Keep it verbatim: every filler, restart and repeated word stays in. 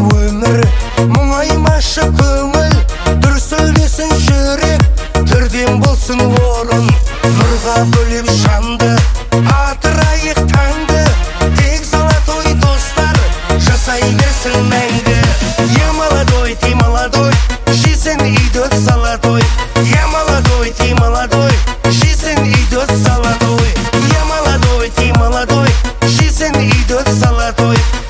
өмір, мұңаймашы көңіл, дүрсілдесін жүрек, түрден болсын орын. Нұрға бөлеп жанды, атырайық таңды, тек золотой достар жасай берсін мәңгі. Я молодой, ты молодой, жизнь идет золотой. Я молодой, ты молодой, жизнь идет золотой. Я молодой, ты молодой, жизнь идет золотой.